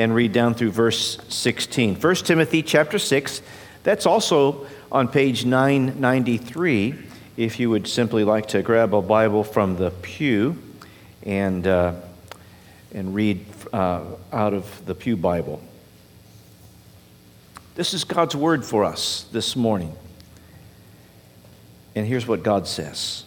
and read down through verse 16. 1 Timothy chapter 6, that's also on page 993, if you would simply like to grab a Bible from the pew and read out of the Pew Bible. This is God's word for us this morning. And here's what God says.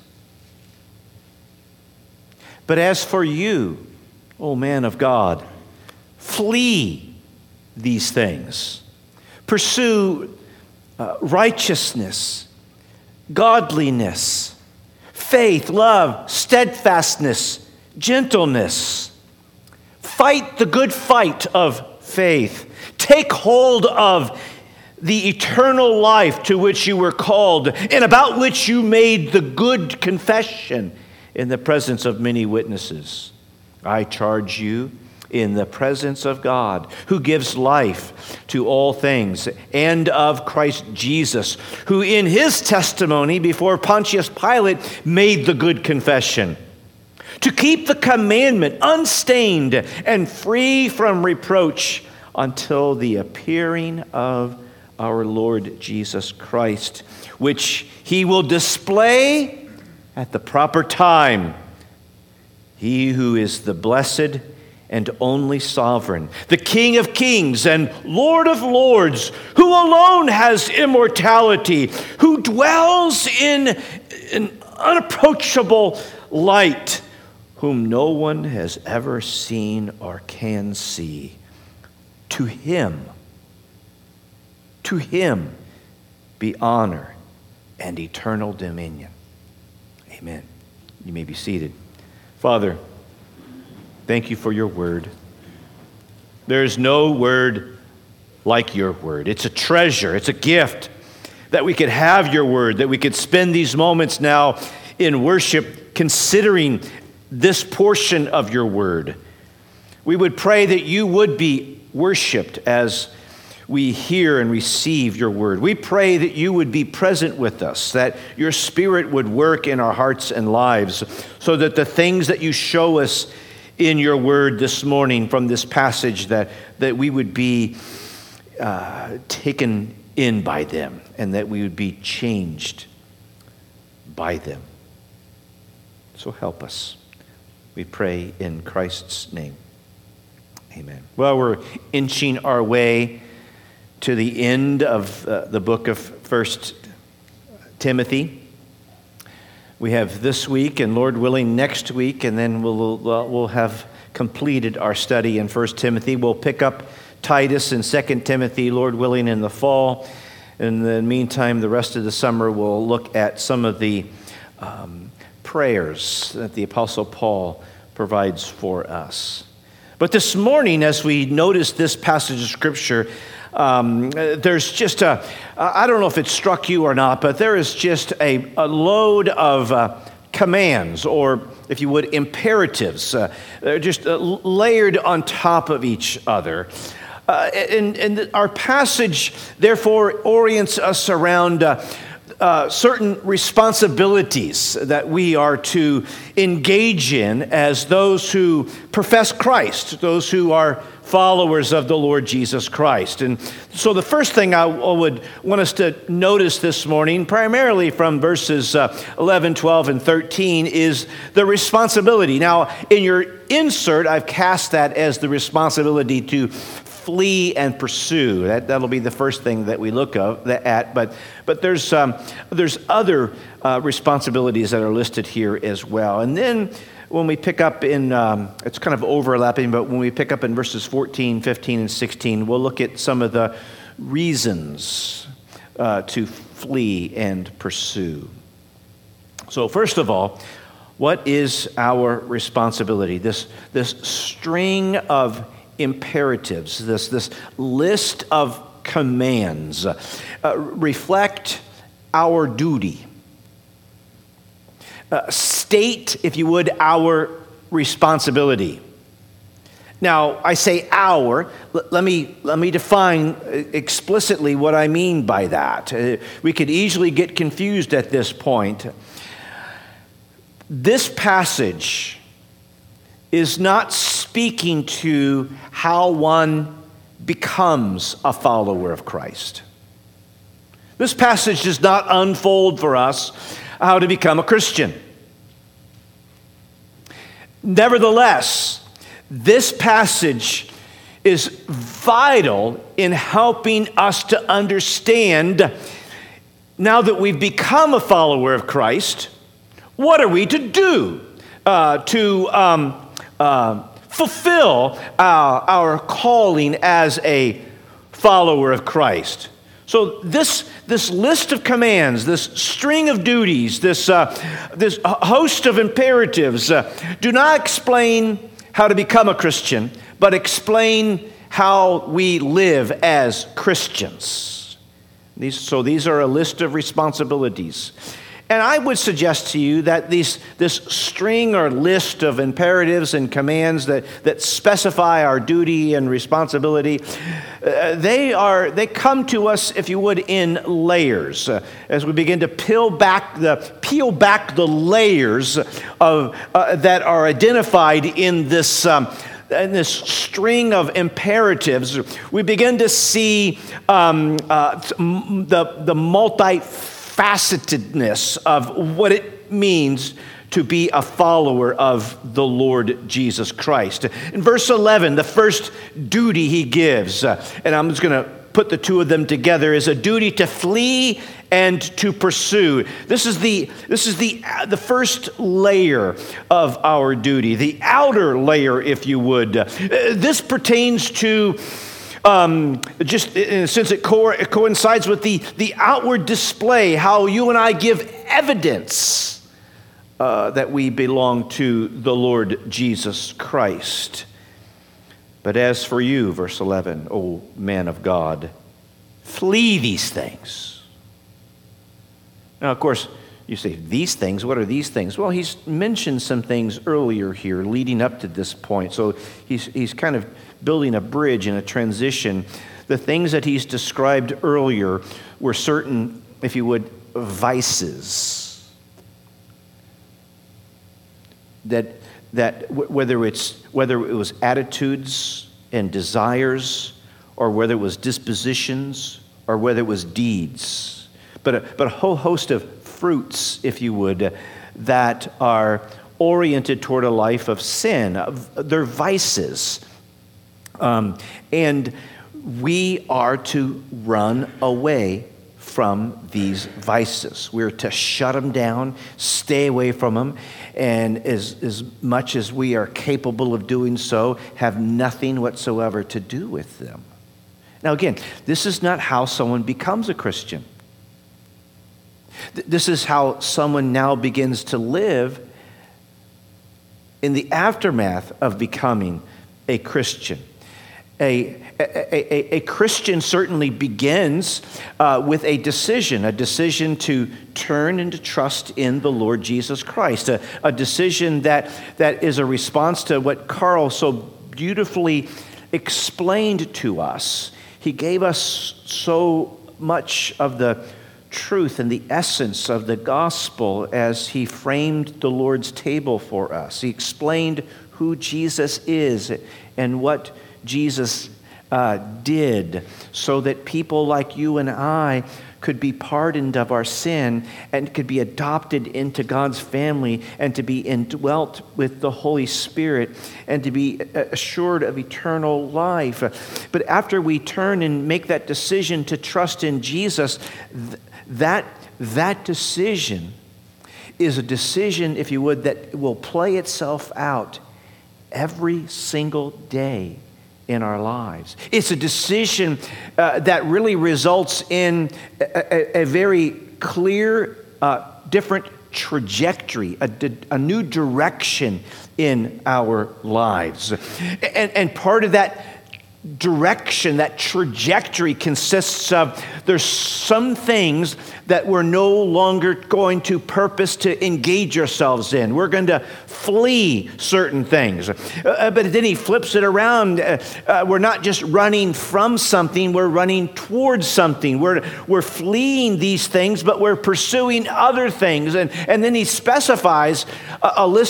But as for you, O man of God, flee these things. Pursue righteousness, godliness, faith, love, steadfastness, gentleness. Fight the good fight of faith. Take hold of the eternal life to which you were called and about which you made the good confession in the presence of many witnesses. I charge you in the presence of God, who gives life to all things, and of Christ Jesus, who in his testimony before Pontius Pilate made the good confession, to keep the commandment unstained and free from reproach until the appearing of our Lord Jesus Christ, which he will display at the proper time. He who is the blessed and only sovereign, the King of kings and Lord of lords, who alone has immortality, who dwells in an unapproachable light, whom no one has ever seen or can see. To him be honor and eternal dominion. Amen. You may be seated. Father, thank you for your word. There's no word like your word. It's a treasure. It's a gift that we could have your word, that we could spend these moments now in worship considering this portion of your word. We would pray that you would be worshiped as we hear and receive your word. We pray that you would be present with us, that your Spirit would work in our hearts and lives, so that the things that you show us in your word this morning from this passage, that we would be taken in by them, and that we would be changed by them. So help us. We pray in Christ's name. Amen. Well, we're inching our way to the end of the book of 1 Timothy. We have this week, and Lord willing, next week, and then we'll have completed our study in 1 Timothy. We'll pick up Titus and 2 Timothy, Lord willing, in the fall. In the meantime, the rest of the summer, we'll look at some of the prayers that the Apostle Paul provides for us. But this morning, as we notice this passage of Scripture, there's just I don't know if it struck you or not, but there is just a load of commands, or if you would, imperatives. They're just layered on top of each other. And our passage, therefore, orients us around certain responsibilities that we are to engage in as those who profess Christ, those who are followers of the Lord Jesus Christ. And so the first thing I would want us to notice this morning, primarily from verses 11, 12, and 13, is the responsibility. Now, in your insert, I've cast that as the responsibility to flee and pursue. That'll be the first thing that we look at. But there's other responsibilities that are listed here as well. And then when we pick up in, it's kind of overlapping, but when we pick up in verses 14, 15, and 16, we'll look at some of the reasons to flee and pursue. So first of all, what is our responsibility? This string of imperatives, this list of commands reflect our duty. State, if you would, our responsibility. Now, I say our. Let me define explicitly what I mean by that. We could easily get confused at this point. This passage is not speaking to how one becomes a follower of Christ. This passage does not unfold for us how to become a Christian. Nevertheless, this passage is vital in helping us to understand, now that we've become a follower of Christ, what are we to do to fulfill our calling as a follower of Christ. So this list of commands, this string of duties, this host of imperatives do not explain how to become a Christian, but explain how we live as Christians. These are a list of responsibilities. And I would suggest to you that this string or list of imperatives and commands that specify our duty and responsibility, they come to us, if you would, in layers. As we begin to peel back the layers of that are identified in this string of imperatives, we begin to see the multifacetedness of what it means to be a follower of the Lord Jesus Christ. In verse 11, the first duty he gives, and I'm just going to put the two of them together, is a duty to flee and to pursue. This is the first layer of our duty, the outer layer, if you would. This pertains to just in a sense it coincides with the outward display, how you and I give evidence that we belong to the Lord Jesus Christ. But as for you, verse 11, O man of God, flee these things. Now, of course, you say, these things, what are these things? Well, he's mentioned some things earlier here leading up to this point. So he's kind of building a bridge and a transition. The things that he's described earlier were certain, if you would, vices. That whether it was attitudes and desires, or whether it was dispositions, or whether it was deeds. But a whole host of fruits, if you would, that are oriented toward a life of sin. They're vices. And we are to run away from these vices. We're to shut them down, stay away from them, and as much as we are capable of doing so, have nothing whatsoever to do with them. Now again, this is not how someone becomes a Christian. This is how someone now begins to live in the aftermath of becoming a Christian. A Christian certainly begins with a decision to turn and to trust in the Lord Jesus Christ, a decision that is a response to what Carl so beautifully explained to us. He gave us so much of the truth and the essence of the gospel as he framed the Lord's table for us. He explained who Jesus is and what Jesus did, so that people like you and I could be pardoned of our sin and could be adopted into God's family and to be indwelt with the Holy Spirit and to be assured of eternal life. But after we turn and make that decision to trust in Jesus, that decision is a decision, if you would, that will play itself out every single day in our lives. It's a decision that really results in a very clear, different trajectory, a new direction in our lives. And part of that direction, that trajectory consists of, there's some things that we're no longer going to purpose to engage ourselves in. We're going to flee certain things. But then he flips it around. We're not just running from something, we're running towards something. We're fleeing these things, but we're pursuing other things. And then he specifies a list of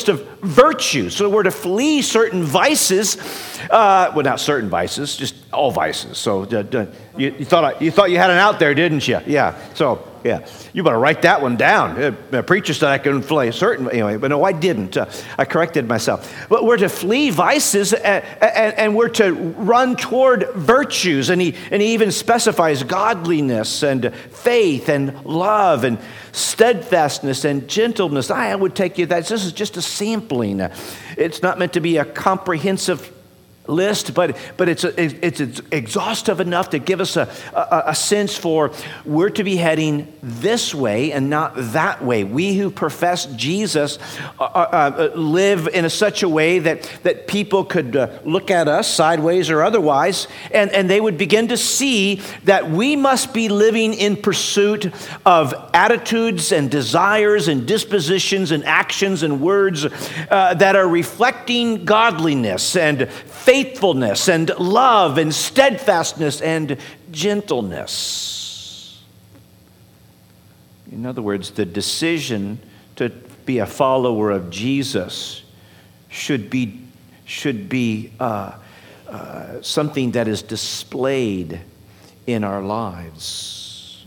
virtue. So we're to flee certain vices. Well, not certain vices, just all vices. So you thought you had an out there, didn't you? Yeah. So, yeah. You better write that one down. The preacher said I couldn't flee certain, anyway, but no, I didn't. I corrected myself. But we're to flee vices and we're to run toward virtues. And he even specifies godliness and faith and love and steadfastness and gentleness. I would take you that this is just a sampling. It's not meant to be a comprehensive list, but it's exhaustive enough to give us a sense for we're to be heading this way and not that way. We who profess Jesus live in such a way that people could look at us sideways or otherwise, and they would begin to see that we must be living in pursuit of attitudes and desires and dispositions and actions and words that are reflecting godliness and faithfulness and love and steadfastness and gentleness. In other words, the decision to be a follower of Jesus should be something that is displayed in our lives.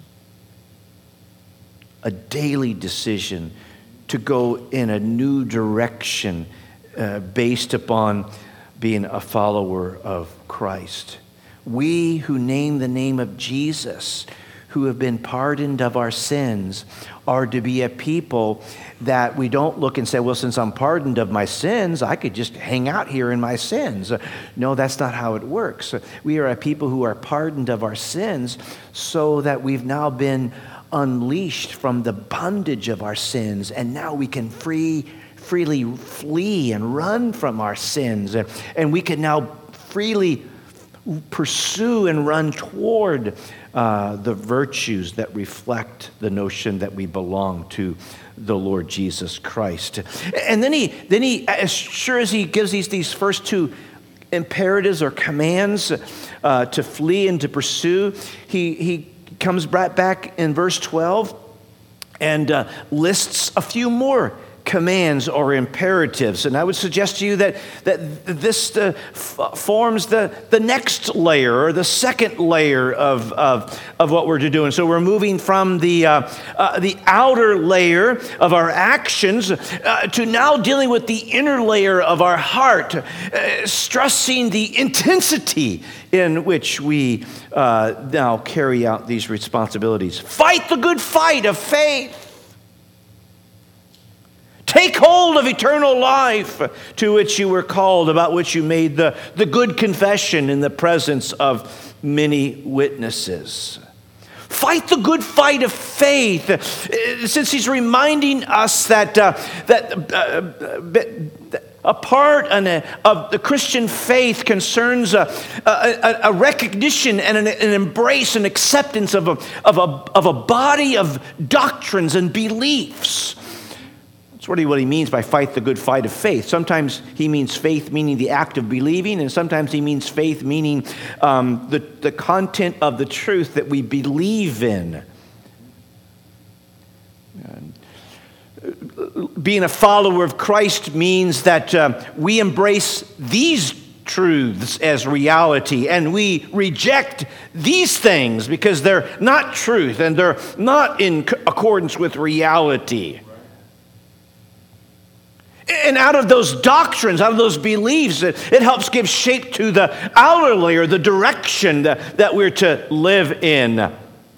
A daily decision to go in a new direction based upon being a follower of Christ. We who name the name of Jesus, who have been pardoned of our sins, are to be a people that we don't look and say, well, since I'm pardoned of my sins, I could just hang out here in my sins. No, that's not how it works. We are a people who are pardoned of our sins so that we've now been unleashed from the bondage of our sins, and now we can freely flee and run from our sins. And we can now freely pursue and run toward the virtues that reflect the notion that we belong to the Lord Jesus Christ. And then he as sure as he gives these first two imperatives or commands to flee and to pursue, he comes back in verse 12 and lists a few more commands or imperatives. And I would suggest to you that this forms the next layer or the second layer of what we're to do. And so we're moving from the outer layer of our actions to now dealing with the inner layer of our heart, stressing the intensity in which we now carry out these responsibilities. Fight the good fight of faith. Take hold of eternal life to which you were called, about which you made the good confession in the presence of many witnesses. Fight the good fight of faith. Since he's reminding us that a part of the Christian faith concerns a recognition and an embrace and acceptance of a body of doctrines and beliefs. That's really what he means by fight the good fight of faith. Sometimes he means faith meaning the act of believing, and sometimes he means faith meaning the content of the truth that we believe in. Being a follower of Christ means that we embrace these truths as reality, and we reject these things because they're not truth and they're not in accordance with reality. And out of those doctrines, out of those beliefs, it helps give shape to the outer layer, the direction that we're to live in.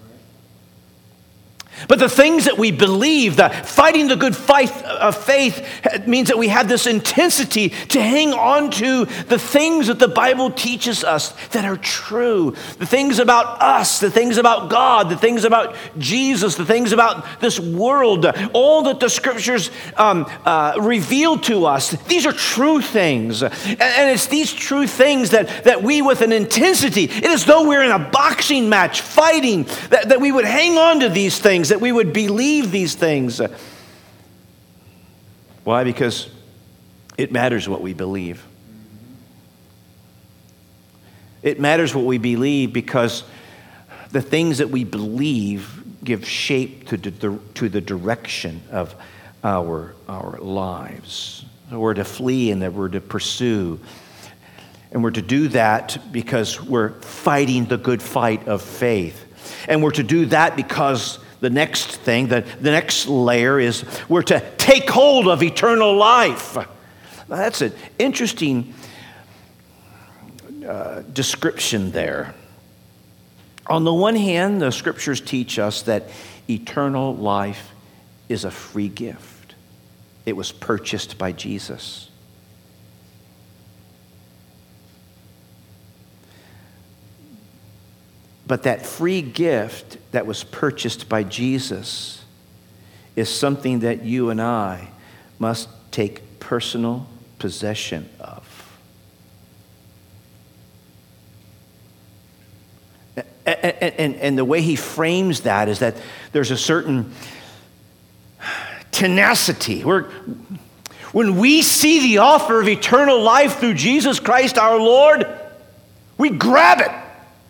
But the things that we believe, fighting the good fight of faith, means that we have this intensity to hang on to the things that the Bible teaches us that are true. The things about us, the things about God, the things about Jesus, the things about this world, all that the Scriptures reveal to us. These are true things. And it's these true things that we, with an intensity, it is though we're in a boxing match fighting, that we would hang on to these things, that we would believe these things. Why? Because it matters what we believe. It matters what we believe because the things that we believe give shape to the direction of our lives. We're to flee and that we're to pursue. And we're to do that because we're fighting the good fight of faith. And we're to do that because the next thing, the next layer is we're to take hold of eternal life. Now, that's an interesting description there. On the one hand, the scriptures teach us that eternal life is a free gift. It was purchased by Jesus. But that free gift that was purchased by Jesus is something that you and I must take personal possession of. And the way he frames that is that there's a certain tenacity. When we see the offer of eternal life through Jesus Christ our Lord, we grab it.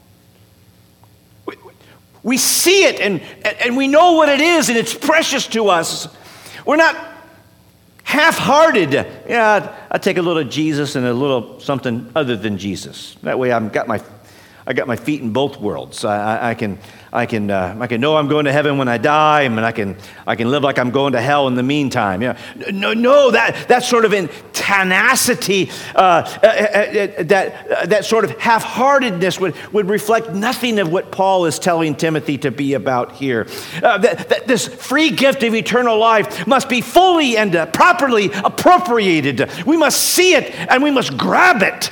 We see it and we know what it is and it's precious to us. We're not half-hearted. Yeah, I take a little Jesus and a little something other than Jesus. That way I got my feet in both worlds. I can know I'm going to heaven when I die, and I can live like I'm going to hell in the meantime. Yeah. No, that sort of in tenacity, that sort of half-heartedness would reflect nothing of what Paul is telling Timothy to be about here. That this free gift of eternal life must be fully and properly appropriated. We must see it and we must grab it.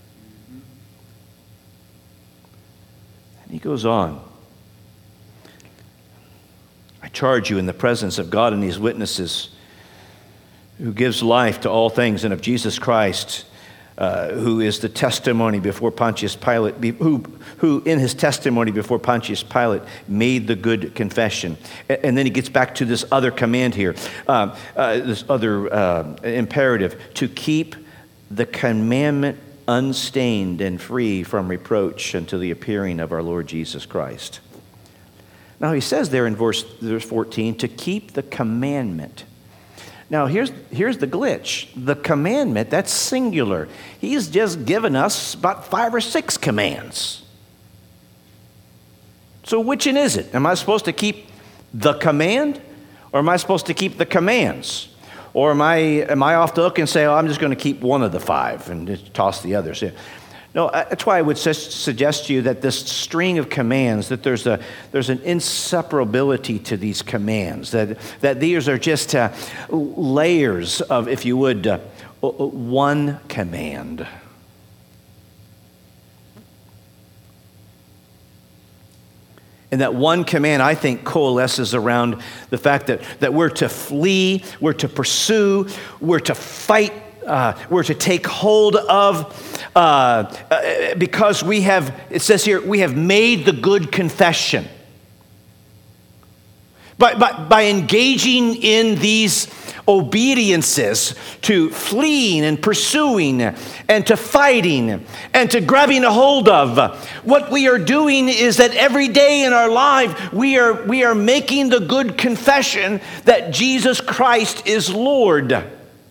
He goes on. I charge you in the presence of God and his witnesses, who gives life to all things, and of Jesus Christ, who is the testimony before Pontius Pilate, who in his testimony before Pontius Pilate made the good confession. And then he gets back to this other command here, this other imperative, to keep the commandment unstained and free from reproach until the appearing of our Lord Jesus Christ. Now he says there in verse 14, to keep the commandment. Now here's the glitch. The commandment, that's singular. He's just given us about 5 or 6 commands. So which one is it? Am I supposed to keep the command, or am I supposed to keep the commands? Or am I off the hook and say, oh, I'm just going to keep one of the 5 and just toss the others? No, that's why I would suggest to you that this string of commands, that there's an inseparability to these commands, that these are just layers of, if you would, one command. And that one command, I think, coalesces around the fact that we're to flee, we're to pursue, we're to fight, we're to take hold of, because it says here, we have made the good confession. By engaging in these obediences, to fleeing and pursuing and to fighting and to grabbing a hold of, what we are doing is that every day in our life we are making the good confession that Jesus Christ is Lord.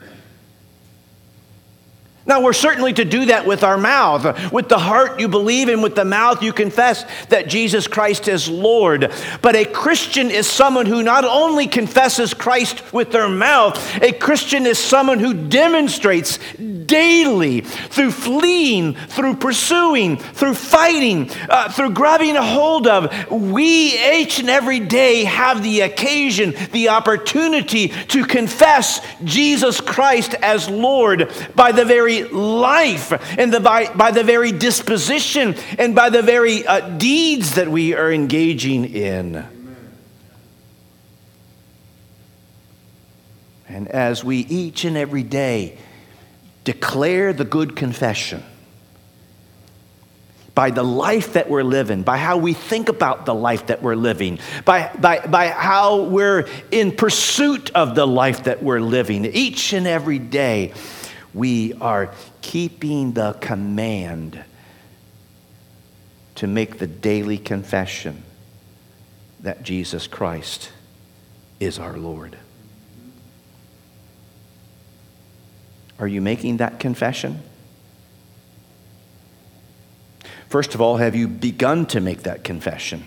Now, we're certainly to do that with our mouth. With the heart you believe, and with the mouth you confess that Jesus Christ is Lord. But a Christian is someone who not only confesses Christ with their mouth, a Christian is someone who demonstrates daily, through fleeing, through pursuing, through fighting, through grabbing a hold of. We each and every day have the occasion, the opportunity to confess Jesus Christ as Lord by the very life and by the very disposition and by the very deeds that we are engaging in. Amen. And as we each and every day declare the good confession, by the life that we're living, by how we think about the life that we're living, by how we're in pursuit of the life that we're living, each and every day, we are keeping the command to make the daily confession that Jesus Christ is our Lord. Are you making that confession? First of all, have you begun to make that confession?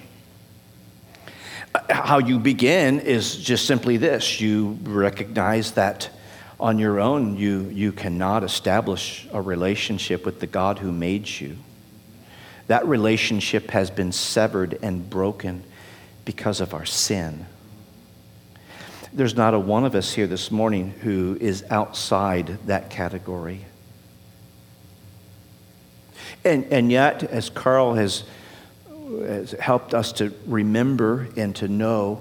How you begin is just simply this. You recognize that on your own you cannot establish a relationship with the God who made you. That relationship has been severed and broken because of our sin. There's not a one of us here this morning who is outside that category. And yet, as Carl has helped us to remember and to know,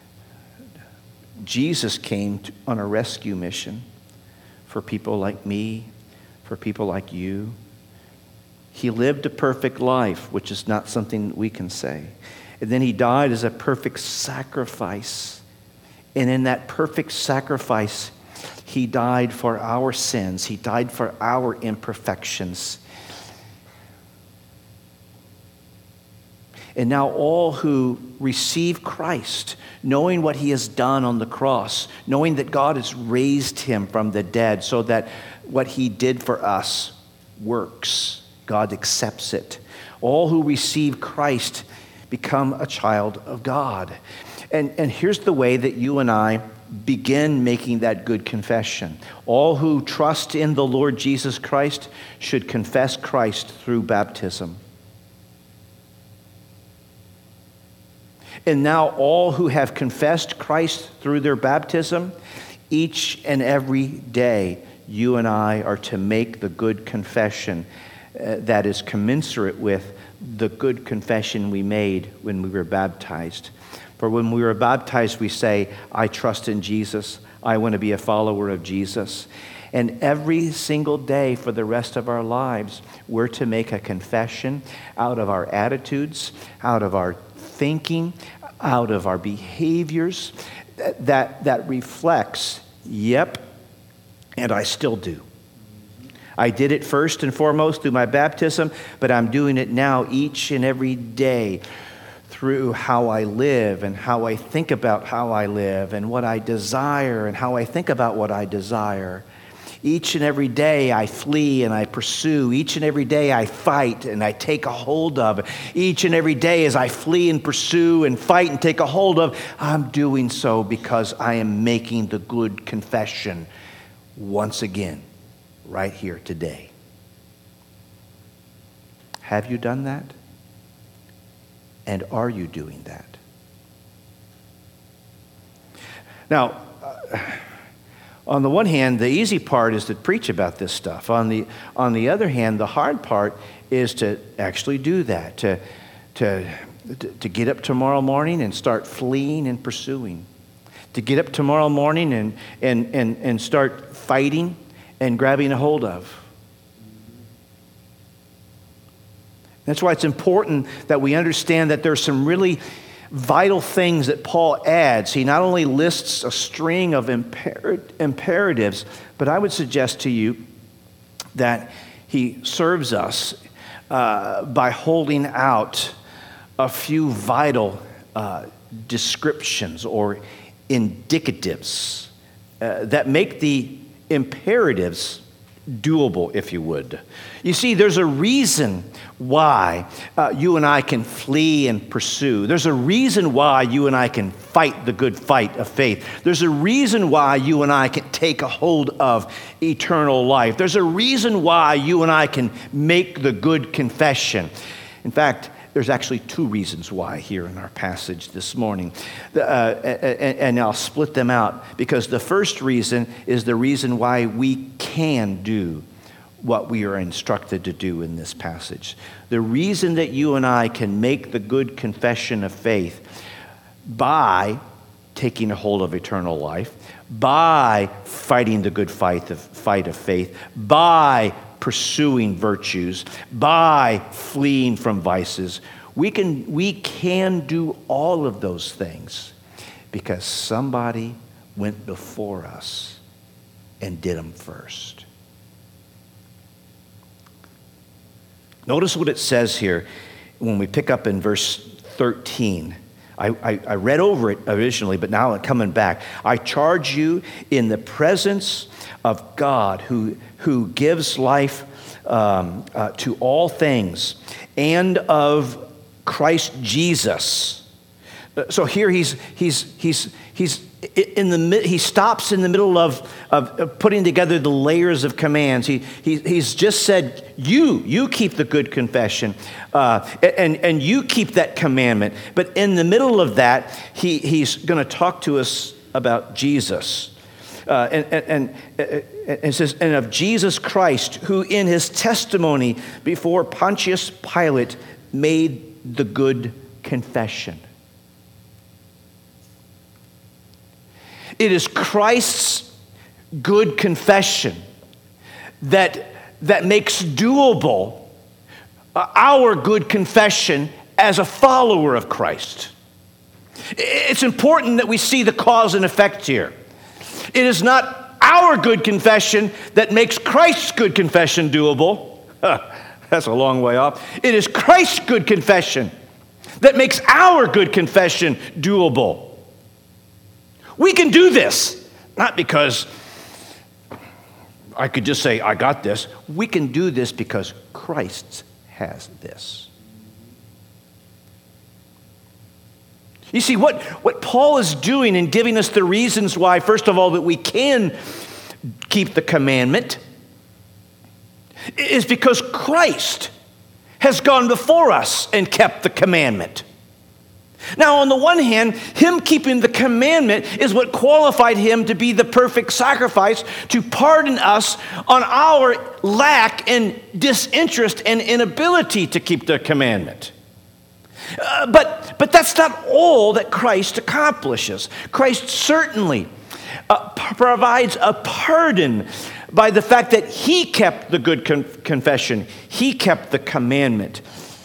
Jesus came on a rescue mission for people like me, for people like you. He lived a perfect life, which is not something we can say. And then he died as a perfect sacrifice. And in that perfect sacrifice, he died for our sins. He died for our imperfections. And now all who receive Christ, knowing what he has done on the cross, knowing that God has raised him from the dead so that what he did for us works, God accepts it. All who receive Christ become a child of God. And here's the way that you and I begin making that good confession. All who trust in the Lord Jesus Christ should confess Christ through baptism. And now all who have confessed Christ through their baptism, each and every day, you and I are to make the good confession that is commensurate with the good confession we made when we were baptized. For when we were baptized, we say, I trust in Jesus. I want to be a follower of Jesus. And every single day for the rest of our lives, we're to make a confession out of our attitudes, out of our thinking, out of our behaviors that reflects, yep, and I still do. I did it first and foremost through my baptism, but I'm doing it now each and every day through how I live and how I think about how I live and what I desire and how I think about what I desire. Each and every day I flee and I pursue. Each and every day I fight and I take a hold of. Each and every day as I flee and pursue and fight and take a hold of, I'm doing so because I am making the good confession once again, right here today. Have you done that? And are you doing that? Now, on the one hand, the easy part is to preach about this stuff. On the other hand, the hard part is to actually do that, to get up tomorrow morning and start fleeing and pursuing, to get up tomorrow morning and start fighting and grabbing a hold of. That's why it's important that we understand that there's some really vital things that Paul adds. He not only lists a string of imperatives, but I would suggest to you that he serves us by holding out a few vital descriptions or indicatives that make the imperatives doable, if you would. You see, there's a reason why you and I can flee and pursue. There's a reason why you and I can fight the good fight of faith. There's a reason why you and I can take a hold of eternal life. There's a reason why you and I can make the good confession. In fact, there's actually two reasons why here in our passage this morning. And I'll split them out, because the first reason is the reason why we can do what we are instructed to do in this passage. The reason that you and I can make the good confession of faith by taking a hold of eternal life, by fighting the good fight of faith, by pursuing virtues, by fleeing from vices. We can do all of those things because somebody went before us and did them first. Notice what it says here when we pick up in verse 13 I read over it originally, but now I'm coming back. I charge you in the presence of God who gives life to all things, and of Christ Jesus. So here he stops in the middle of putting together the layers of commands. He's just said, you keep the good confession, and you keep that commandment. But in the middle of that, he's going to talk to us about Jesus. And it says, and of Jesus Christ, who in his testimony before Pontius Pilate made the good confession. It is Christ's good confession that makes doable our good confession as a follower of Christ. It's important that we see the cause and effect here. It is not our good confession that makes Christ's good confession doable. That's a long way off. It is Christ's good confession that makes our good confession doable. We can do this, not because I could just say, I got this. We can do this because Christ has this. You see, what Paul is doing in giving us the reasons why, first of all, that we can keep the commandment, is because Christ has gone before us and kept the commandment. Now, on the one hand, him keeping the commandment is what qualified him to be the perfect sacrifice to pardon us on our lack and disinterest and inability to keep the commandment. But that's not all that Christ accomplishes. Christ certainly provides a pardon by the fact that he kept the good confession. He kept the commandment.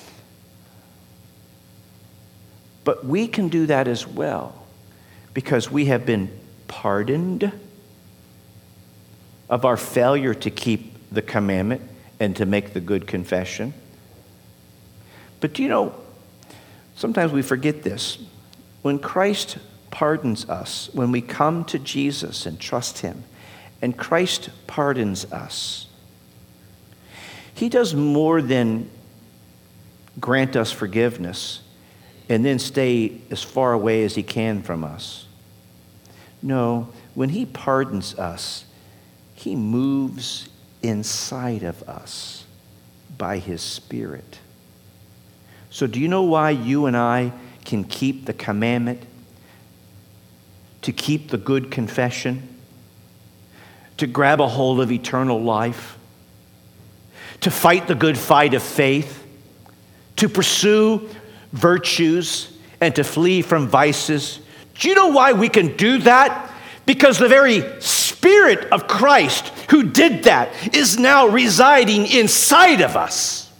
But we can do that as well because we have been pardoned of our failure to keep the commandment and to make the good confession. But do you know, sometimes we forget this. When Christ pardons us, when we come to Jesus and trust him, and Christ pardons us, he does more than grant us forgiveness and then stay as far away as he can from us. No, when he pardons us, he moves inside of us by his Spirit. So do you know why you and I can keep the commandment, to keep the good confession, to grab a hold of eternal life, to fight the good fight of faith, to pursue virtues, and to flee from vices? Do you know why we can do that? Because the very Spirit of Christ who did that is now residing inside of us.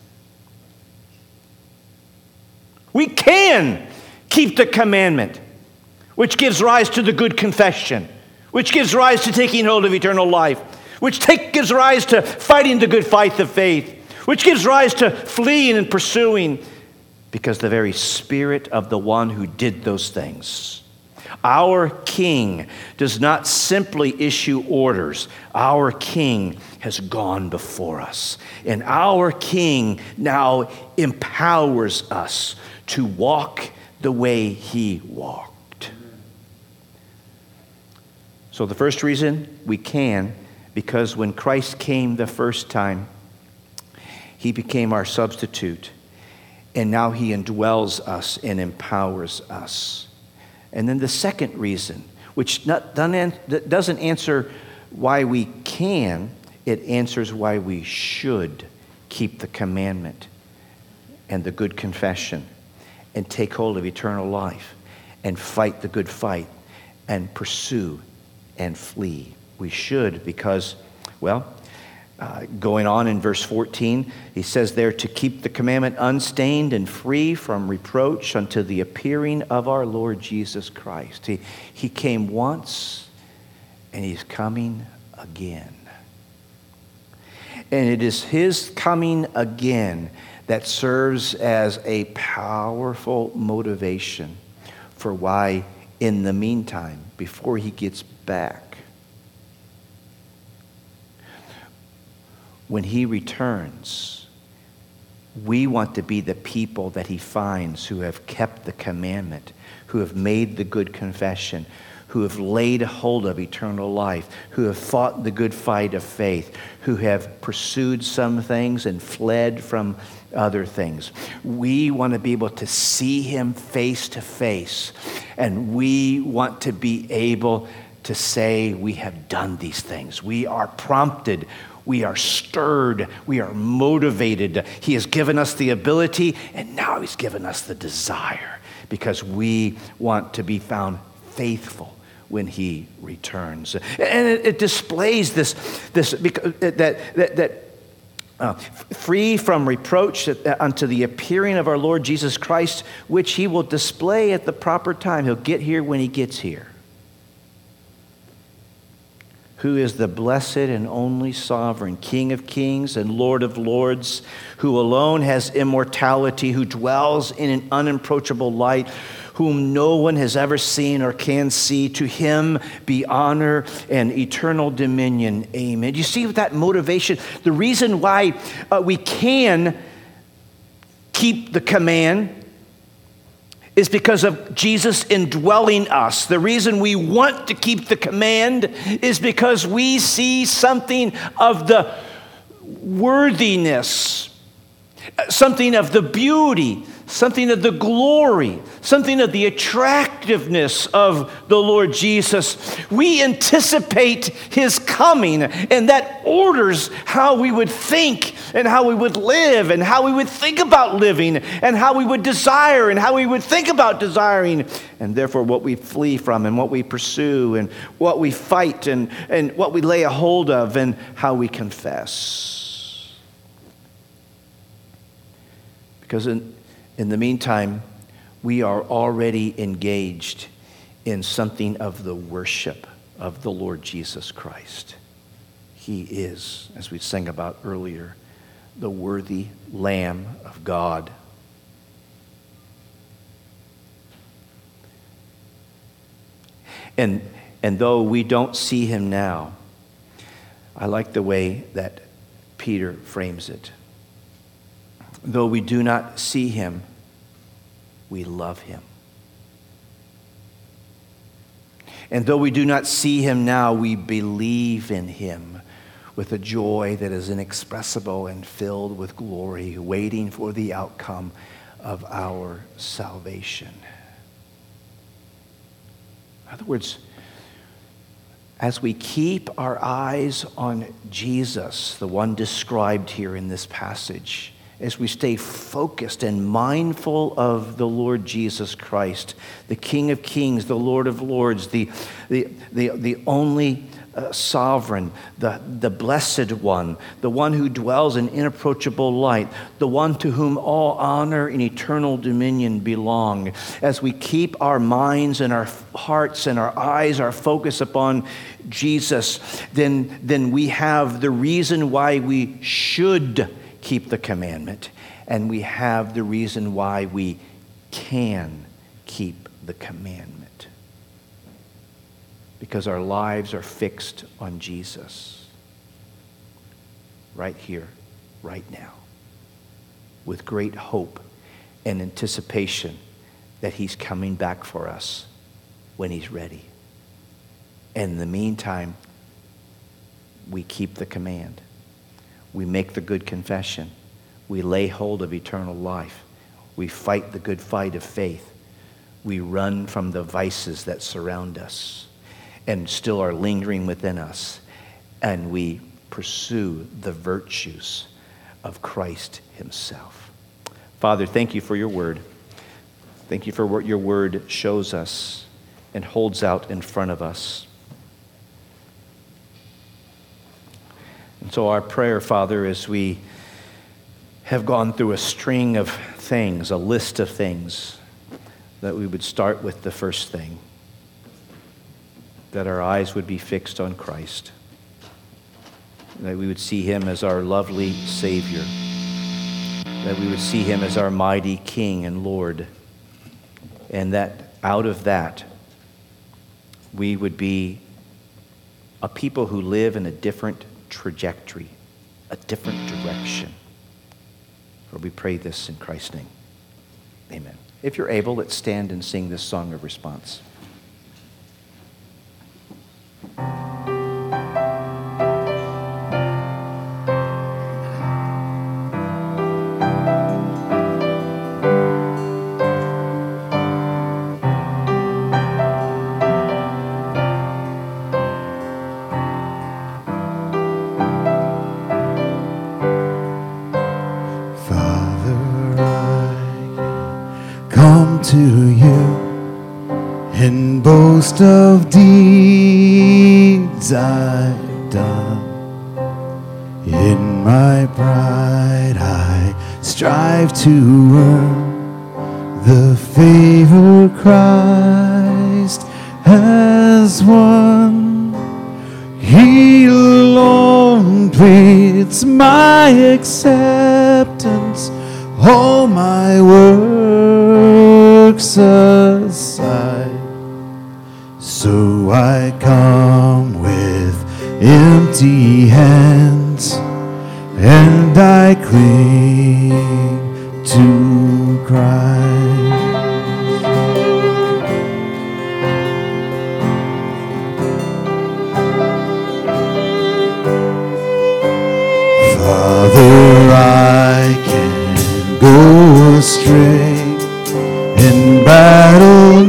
We can keep the commandment, which gives rise to the good confession, which gives rise to taking hold of eternal life, which gives rise to fighting the good fight of faith, which gives rise to fleeing and pursuing, because the very Spirit of the one who did those things. Our King does not simply issue orders. Our King has gone before us. And our King now empowers us to walk the way he walked. So the first reason we can, because when Christ came the first time, he became our substitute. And now he indwells us and empowers us. And then the second reason, which doesn't answer why we can, it answers why we should keep the commandment and the good confession and take hold of eternal life and fight the good fight and pursue and flee. We should because, going on in verse 14, he says there, to keep the commandment unstained and free from reproach unto the appearing of our Lord Jesus Christ. He came once and he's coming again. And it is his coming again that serves as a powerful motivation for why, in the meantime, before he gets back, when he returns, we want to be the people that he finds who have kept the commandment, who have made the good confession, who have laid hold of eternal life, who have fought the good fight of faith, who have pursued some things and fled from other things. We want to be able to see him face to face, and we want to be able to say we have done these things. We are prompted. We are stirred. We are motivated. He has given us the ability, and now he's given us the desire, because we want to be found faithful when he returns. And it displays this free from reproach unto the appearing of our Lord Jesus Christ, which he will display at the proper time. He'll get here when he gets here. Who is the blessed and only sovereign, King of kings and Lord of lords, who alone has immortality, who dwells in an unapproachable light, whom no one has ever seen or can see. To him be honor and eternal dominion. Amen. Do you see that motivation? The reason why we can keep the command is because of Jesus indwelling us. The reason we want to keep the command is because we see something of the worthiness, something of the beauty, something of the glory, something of the attractiveness of the Lord Jesus. We anticipate his coming, and that orders how we would think and how we would live and how we would think about living and how we would desire and how we would think about desiring, and therefore what we flee from and what we pursue and what we fight and what we lay a hold of and how we confess. Because in the meantime, we are already engaged in something of the worship of the Lord Jesus Christ. He is, as we sang about earlier, the worthy Lamb of God. And though we don't see him now, I like the way that Peter frames it. Though we do not see him, we love him. And though we do not see him now, we believe in him with a joy that is inexpressible and filled with glory, waiting for the outcome of our salvation. In other words, as we keep our eyes on Jesus, the one described here in this passage, as we stay focused and mindful of the Lord Jesus Christ, the King of kings, the Lord of lords, the only sovereign, the blessed one, the one who dwells in inapproachable light, the one to whom all honor and eternal dominion belong. As we keep our minds and our hearts and our eyes, our focus upon Jesus, then we have the reason why we should keep the commandment, and we have the reason why we can keep the commandment. Because our lives are fixed on Jesus. Right here, right now. With great hope and anticipation that he's coming back for us when he's ready. And in the meantime, we keep the command. We make the good confession. We lay hold of eternal life. We fight the good fight of faith. We run from the vices that surround us and still are lingering within us. And we pursue the virtues of Christ himself. Father, thank you for your word. Thank you for what your word shows us and holds out in front of us. And so our prayer, Father, as we have gone through a string of things, a list of things, that we would start with the first thing, that our eyes would be fixed on Christ, that we would see him as our lovely Savior, that we would see him as our mighty King and Lord, and that out of that, we would be a people who live in a different trajectory, a different direction. Lord, we pray this in Christ's name. Amen. If you're able, let's stand and sing this song of response. To you and boast of deeds I've done. In my pride I strive to earn the favor Christ has won. He alone pleads my acceptance, all my works aside. So I come with empty hands, and I cling to Christ. Father, I can go astray and battle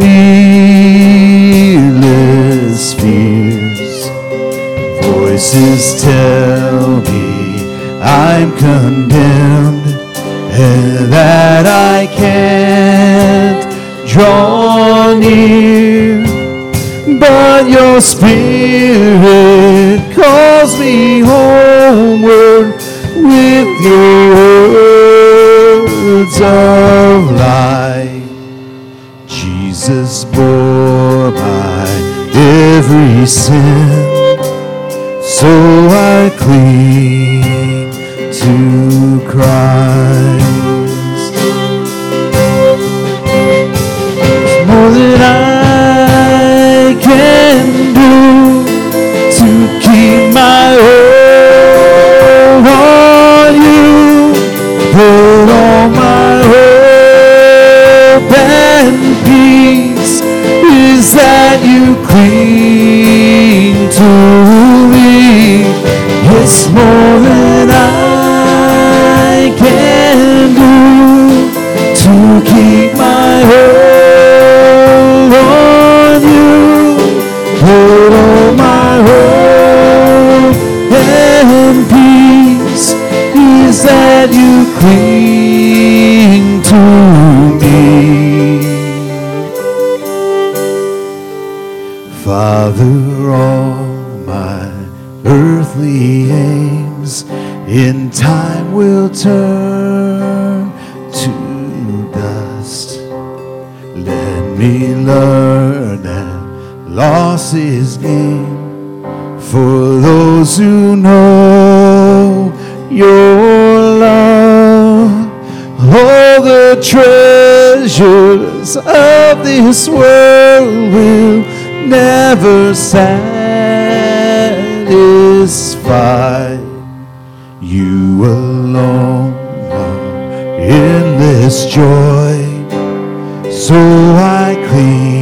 needless fears. Voices tell me I'm condemned and that I can't draw near. But your Spirit calls me homeward with your words of light. Jesus bore my every sin, so I cling to Christ. There's more than I can do to keep my hold on you. Put all my hope and peace is that you cling to me. It's more than I can do to keep my hold on you. Put all my hope and peace is that you cling to me. Father, all my earthly aims in time will turn to dust. Let me learn that loss is gain for those who know your love. All the treasures of this world will never satisfy. You alone are endless joy, so I cling